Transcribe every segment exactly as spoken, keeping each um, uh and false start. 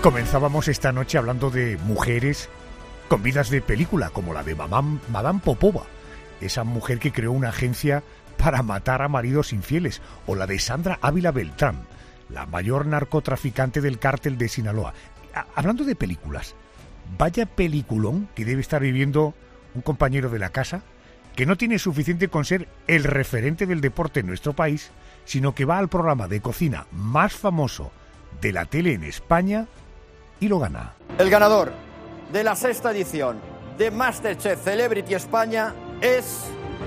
Comenzábamos esta noche hablando de mujeres con vidas de película, como la de Madame, Madame Popova, esa mujer que creó una agencia para matar a maridos infieles, o la de Sandra Ávila Beltrán, la mayor narcotraficante del cártel de Sinaloa. Hablando de películas, vaya peliculón que debe estar viviendo un compañero de la casa, que no tiene suficiente con ser el referente del deporte en nuestro país, sino que va al programa de cocina más famoso de la tele en España y lo gana. El ganador de la sexta edición de MasterChef Celebrity España es...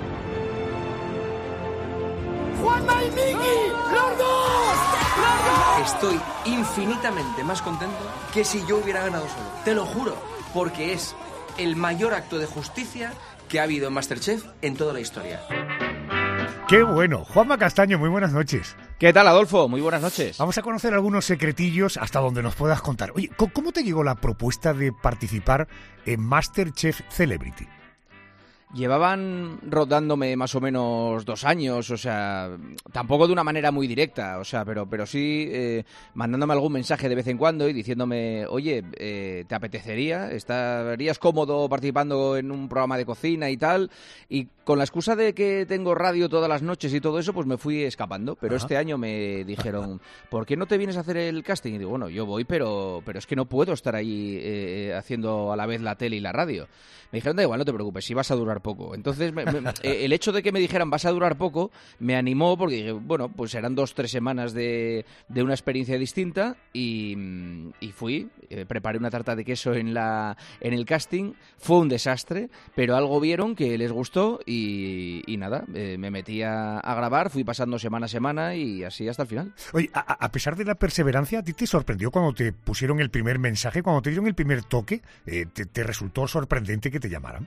¡Juanma y Miki! ¡Los dos! ¡Los dos! Estoy infinitamente más contento que si yo hubiera ganado solo. Te lo juro, porque es el mayor acto de justicia que ha habido en MasterChef en toda la historia. ¡Qué bueno! Juanma Castaño, muy buenas noches. ¿Qué tal, Adolfo? Muy buenas noches. Vamos a conocer algunos secretillos hasta donde nos puedas contar. Oye, ¿cómo te llegó la propuesta de participar en MasterChef Celebrity? Llevaban rodándome más o menos dos años, o sea, tampoco de una manera muy directa, o sea, pero, pero sí eh, mandándome algún mensaje de vez en cuando y diciéndome, oye, eh, ¿te apetecería? ¿Estarías cómodo participando en un programa de cocina y tal? Y con la excusa de que tengo radio todas las noches y todo eso, pues me fui escapando. Pero Ajá. este año me dijeron, ¿por qué no te vienes a hacer el casting? Y digo, bueno, yo voy, pero, pero es que no puedo estar ahí eh, haciendo a la vez la tele y la radio. Me dijeron, da igual, no te preocupes, si vas a durar poco. Entonces, me, me, el hecho de que me dijeran vas a durar poco me animó porque dije, bueno, pues serán dos, tres semanas de, de una experiencia distinta y, y fui, eh, preparé una tarta de queso en, la, en el casting, fue un desastre, pero algo vieron que les gustó y, y nada, eh, me metí a, a grabar, fui pasando semana a semana y así hasta el final. Oye, a, a pesar de la perseverancia, ¿a ti te sorprendió cuando te pusieron el primer mensaje, cuando te dieron el primer toque? Eh, te, ¿Te resultó sorprendente que te llamaran?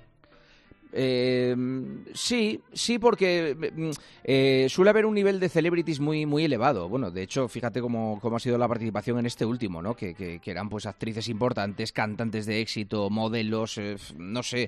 Eh, sí, sí, porque eh, suele haber un nivel de celebrities muy muy elevado. Bueno, de hecho, fíjate cómo, cómo ha sido la participación en este último, ¿no? Que, que, que eran pues actrices importantes, cantantes de éxito, modelos, eh, no sé.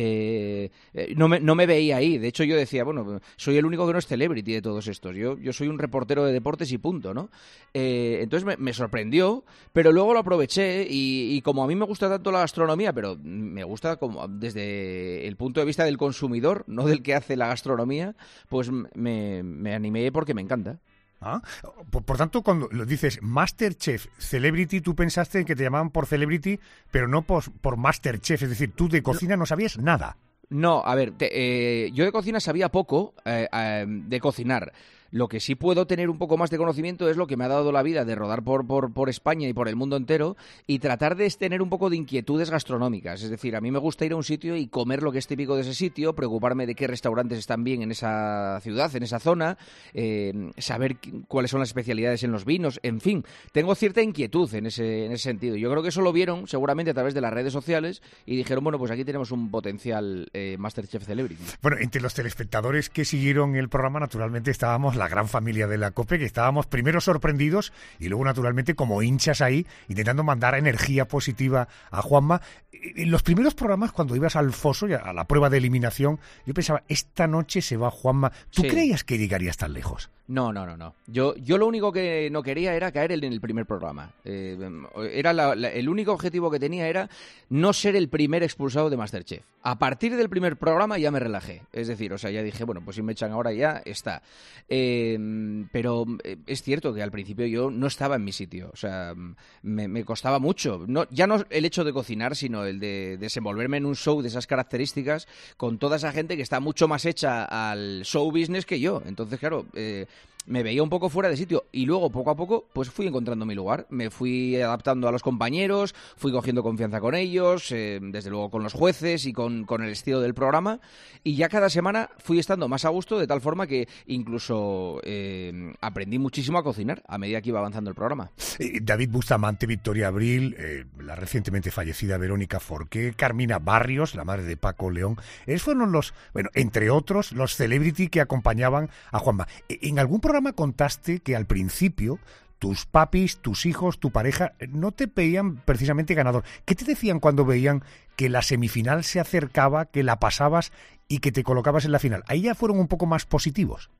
Eh, no, me, no me veía ahí. De hecho, yo decía, bueno, soy el único que no es celebrity de todos estos. Yo, yo soy un reportero de deportes y punto, ¿no? Eh, entonces me, me sorprendió, pero luego lo aproveché y, y como a mí me gusta tanto la gastronomía, pero me gusta como desde el punto de vista del consumidor, no del que hace la gastronomía, pues me, me animé porque me encanta. Ah, por, por tanto, cuando lo dices MasterChef Celebrity, tú pensaste que te llamaban por Celebrity, pero no por, por MasterChef, es decir, tú de cocina no, no sabías nada. No, a ver, te, eh, yo de cocina sabía poco eh, eh, de cocinar. Lo que sí puedo tener un poco más de conocimiento es lo que me ha dado la vida de rodar por, por, por España y por el mundo entero y tratar de tener un poco de inquietudes gastronómicas. Es decir, a mí me gusta ir a un sitio y comer lo que es típico de ese sitio, preocuparme de qué restaurantes están bien en esa ciudad, en esa zona, eh, saber cuáles son las especialidades en los vinos, en fin. Tengo cierta inquietud en ese, en ese sentido. Yo creo que eso lo vieron seguramente a través de las redes sociales y dijeron, bueno, pues aquí tenemos un potencial eh, MasterChef Celebrity. Bueno, entre los telespectadores que siguieron el programa, naturalmente estábamos la gran familia de la COPE, que estábamos primero sorprendidos y luego naturalmente como hinchas ahí intentando mandar energía positiva a Juanma. En los primeros programas, cuando ibas al foso, a la prueba de eliminación, yo pensaba, esta noche se va Juanma. ¿Tú sí. creías que llegarías tan lejos? No, no, no, no. Yo, yo lo único que no quería era caer en el primer programa. Eh, era la, la, el único objetivo que tenía era no ser el primer expulsado de MasterChef. A partir del primer programa ya me relajé. Es decir, o sea, ya dije, bueno, pues si me echan ahora ya está. Eh, pero es cierto que al principio yo no estaba en mi sitio. O sea, me, me costaba mucho. No, ya no el hecho de cocinar, sino el de desenvolverme en un show de esas características con toda esa gente que está mucho más hecha al show business que yo. Entonces, claro... Eh, me veía un poco fuera de sitio y luego poco a poco pues fui encontrando mi lugar, me fui adaptando a los compañeros, fui cogiendo confianza con ellos, eh, desde luego con los jueces y con, con el estilo del programa y ya cada semana fui estando más a gusto de tal forma que incluso eh, aprendí muchísimo a cocinar a medida que iba avanzando el programa. Eh, David Bustamante, Victoria Abril, eh, la recientemente fallecida Verónica Forqué, Carmina Barrios, la madre de Paco León, esos fueron los, bueno, entre otros, los celebrity que acompañaban a Juanma. En algún programa contaste que al principio tus papis, tus hijos, tu pareja no te veían precisamente ganador. ¿Qué te decían cuando veían que la semifinal se acercaba, que la pasabas y que te colocabas en la final? Ahí ya fueron un poco más positivos.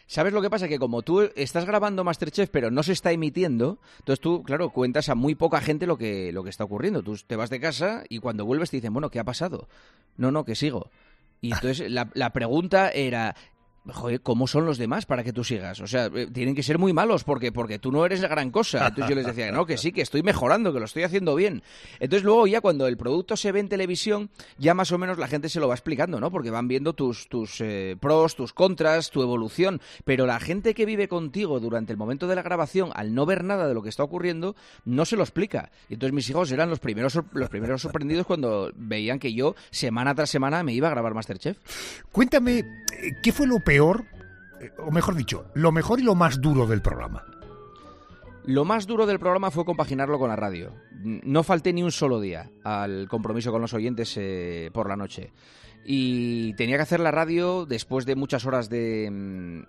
¿Sabes lo que pasa? Que como tú estás grabando MasterChef, pero no se está emitiendo, entonces tú, claro, cuentas a muy poca gente lo que, lo que está ocurriendo. Tú te vas de casa y cuando vuelves te dicen, bueno, ¿qué ha pasado? No, no, que sigo. Y entonces la, la pregunta era... Joder, ¿cómo son los demás para que tú sigas? O sea, tienen que ser muy malos porque, porque tú no eres la gran cosa. Entonces yo les decía, no, que sí, que estoy mejorando, que lo estoy haciendo bien. Entonces luego ya cuando el producto se ve en televisión, ya más o menos la gente se lo va explicando, ¿no? Porque van viendo tus, tus eh, pros, tus contras, tu evolución. Pero la gente que vive contigo durante el momento de la grabación, al no ver nada de lo que está ocurriendo, no se lo explica. Y entonces mis hijos eran los primeros, los primeros sorprendidos cuando veían que yo, semana tras semana, me iba a grabar MasterChef. Cuéntame, ¿qué fue lo peor? O mejor dicho, lo mejor y lo más duro del programa. Lo más duro del programa fue compaginarlo con la radio. No falté ni un solo día al compromiso con los oyentes eh, por la noche. Y tenía que hacer la radio después de muchas horas de,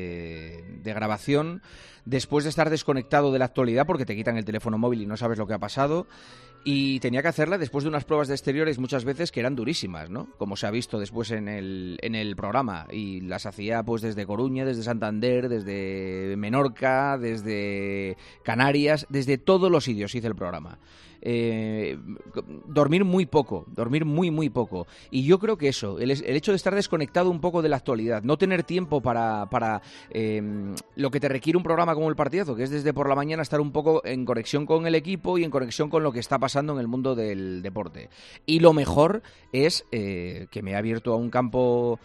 eh, de grabación, después de estar desconectado de la actualidad porque te quitan el teléfono móvil y no sabes lo que ha pasado. Y tenía que hacerla después de unas pruebas de exteriores muchas veces que eran durísimas, ¿no? Como se ha visto después en el, en el programa. Y las hacía pues desde Coruña, desde Santander, desde Menorca, desde Canarias, desde todos los sitios hice el programa. Eh, dormir muy poco, dormir muy muy poco. Y yo creo que eso, el, el hecho de estar desconectado un poco de la actualidad, no tener tiempo para, para eh, lo que te requiere un programa como El Partidazo, que es desde por la mañana estar un poco en conexión con el equipo y en conexión con lo que está pasando en el mundo del deporte. Y lo mejor es eh, que me ha abierto a un campo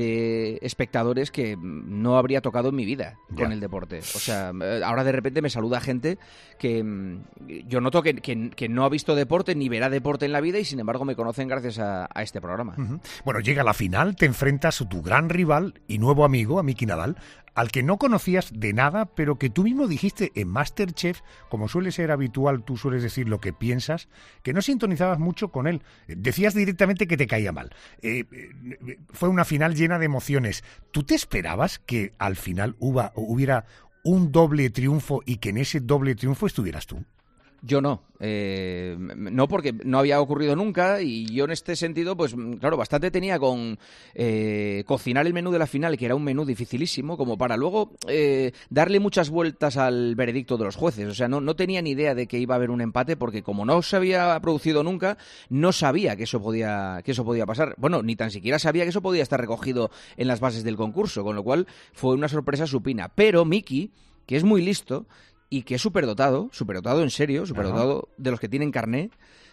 de espectadores que no habría tocado en mi vida con yeah. el deporte. O sea, ahora de repente me saluda gente que yo noto que, que, que no ha visto deporte ni verá deporte en la vida y sin embargo me conocen gracias a, a este programa. Uh-huh. Bueno, llega la final, te enfrentas a tu gran rival y nuevo amigo, a Miki Nadal, al que no conocías de nada, pero que tú mismo dijiste en MasterChef, como suele ser habitual, tú sueles decir lo que piensas, que no sintonizabas mucho con él. Decías directamente que te caía mal. Eh, eh, fue una final llena de emociones. ¿Tú te esperabas que al final huba, hubiera un doble triunfo y que en ese doble triunfo estuvieras tú? Yo no, eh, no porque no había ocurrido nunca y yo en este sentido, pues claro, bastante tenía con eh, cocinar el menú de la final, que era un menú dificilísimo, como para luego eh, darle muchas vueltas al veredicto de los jueces. O sea, no, no tenía ni idea de que iba a haber un empate porque como no se había producido nunca, no sabía que eso podía, que eso podía pasar. Bueno, ni tan siquiera sabía que eso podía estar recogido en las bases del concurso, con lo cual fue una sorpresa supina. Pero Miki, que es muy listo y que es superdotado, superdotado en serio, superdotado de los que tienen carné,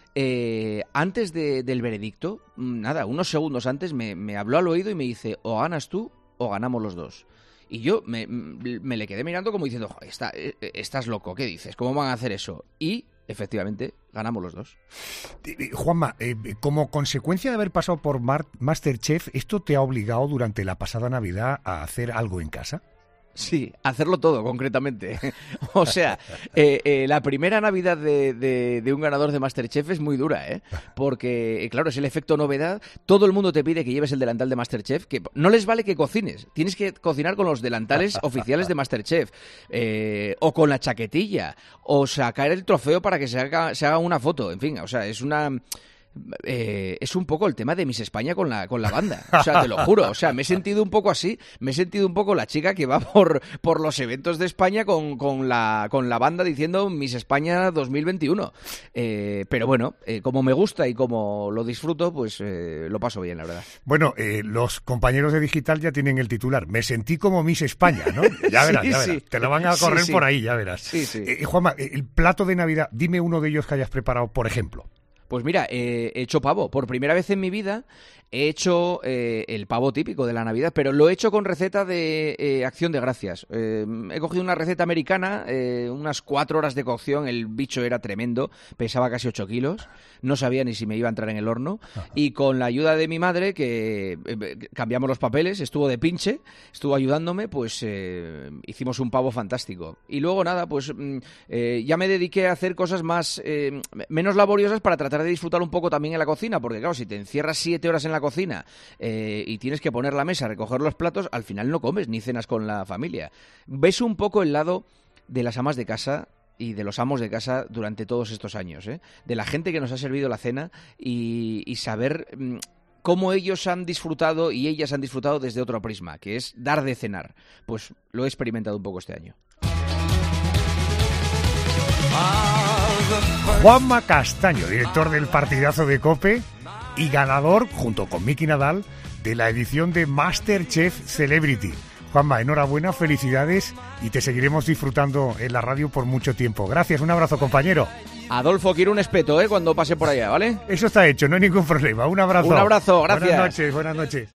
eh, antes de, del veredicto, nada, unos segundos antes me, me habló al oído y me dice, o ganas tú o ganamos los dos. Y yo me, me le quedé mirando como diciendo, está, estás loco, ¿qué dices? ¿Cómo van a hacer eso? Y efectivamente, ganamos los dos. Juanma, eh, como consecuencia de haber pasado por Mar- MasterChef, ¿esto te ha obligado durante la pasada Navidad a hacer algo en casa? Sí, hacerlo todo, concretamente. O sea, eh, eh, la primera Navidad de, de, de un ganador de MasterChef es muy dura, ¿eh? Porque, claro, es el efecto novedad. Todo el mundo te pide que lleves el delantal de MasterChef, que no les vale que cocines. Tienes que cocinar con los delantales oficiales de MasterChef. Eh, o con la chaquetilla. O sacar el trofeo para que se haga, se haga una foto. En fin, o sea, es una... Eh, es un poco el tema de Miss España con la con la banda, o sea, te lo juro, o sea, me he sentido un poco así, me he sentido un poco la chica que va por por los eventos de España con, con la con la banda diciendo Miss España dos mil veintiuno, eh, pero bueno, eh, como me gusta y como lo disfruto, pues eh, lo paso bien, la verdad. Bueno, eh, los compañeros de Digital ya tienen el titular, me sentí como Miss España, ¿no? Ya verás, sí, ya verás, sí. Te lo van a correr sí, sí. por ahí, ya verás. Sí, sí. Eh, Juanma, el plato de Navidad, dime uno de ellos que hayas preparado, por ejemplo. Pues mira, eh, he hecho pavo. Por primera vez en mi vida he hecho eh, el pavo típico de la Navidad, pero lo he hecho con receta de eh, Acción de Gracias. Eh, he cogido una receta americana, eh, unas cuatro horas de cocción, el bicho era tremendo, pesaba casi ocho kilos, no sabía ni si me iba a entrar en el horno, Ajá. y con la ayuda de mi madre, que eh, cambiamos los papeles, estuvo de pinche, estuvo ayudándome, pues eh, hicimos un pavo fantástico. Y luego nada, pues eh, ya me dediqué a hacer cosas más eh, menos laboriosas para tratar de disfrutar un poco también en la cocina, porque claro, si te encierras siete horas en la cocina eh, y tienes que poner la mesa, recoger los platos, al final no comes ni cenas con la familia. Ves un poco el lado de las amas de casa y de los amos de casa durante todos estos años, ¿eh? De la gente que nos ha servido la cena y, y saber... Mmm, cómo ellos han disfrutado y ellas han disfrutado desde otro prisma, que es dar de cenar. Pues lo he experimentado un poco este año. Juanma Castaño, director del Partidazo de COPE y ganador, junto con Miki Nadal, de la edición de MasterChef Celebrity. Juanma, enhorabuena, felicidades y te seguiremos disfrutando en la radio por mucho tiempo. Gracias, un abrazo, compañero. Adolfo, quiero un espeto, ¿eh? Cuando pase por allá, ¿vale? Eso está hecho, no hay ningún problema. Un abrazo. Un abrazo, gracias. Buenas noches, buenas noches.